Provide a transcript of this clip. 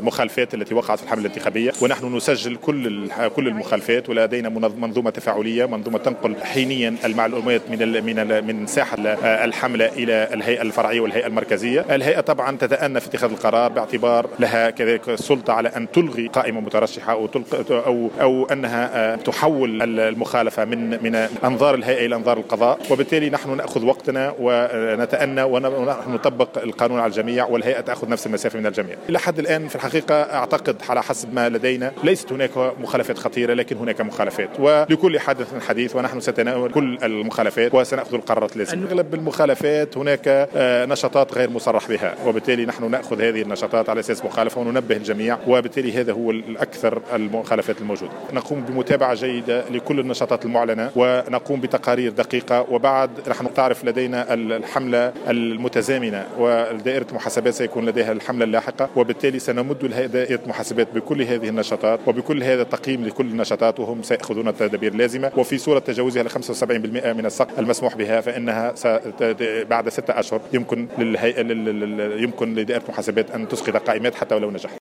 المخالفات التي وقعت في الحملة الانتخابية، ونحن نسجل كل المخالفات، ولدينا منظومة تفاعلية، منظومة تنقل حينيا المعلومات من ساحة الحملة إلى الهيئة الفرعية والهيئة المركزية. الهيئة طبعا تتأنى في اتخاذ القرار باعتبار لها كذلك السلطة على أن تلغي قائمة مترشحة أو أنها تحول المخالفة من أنظار الهيئة إلى أنظار القضاء. وبالتالي نحن نأخذ وقتنا ونتأنى ونحن نطبق القانون على الجميع، والهيئة تأخذ نفس المسافة من الجميع. إلى حد الآن في الحقيقة أعتقد على حسب ما لدينا ليست هناك مخالفات خطيرة، لكن هناك مخالفات، ولكل حادث حديث، ونحن سنتناول كل المخالفات وسنأخذ القرارات اللازمة. أغلب المخالفات هناك نشاطات غير مصرح بها، وبالتالي نحن نأخذ هذه النشاطات على أساس مخالفة وننبه الجميع، وبالتالي هذا هو الأكثر المخالفات الموجودة. نقوم بمتابعة جيدة لكل النشاطات المعلنة، ونقوم بتقارير دقيقة. وبعد نحن تعرف لدينا الحملة المتزامنة، ودائرة المحاسبات سيكون لديها الحملة اللاحقة، وبالتالي سنمد دائرة المحاسبات بكل هذه النشاطات وبكل هذا التقييم لكل النشاطات، وهم سيأخذون التدابير اللازمة. وفي صورة تجاوزها ل 75% من السقف المسموح بها، فإنها بعد 6 أشهر يمكن لدائرة المحاسبات أن تسقط قائمات حتى ولو نجح.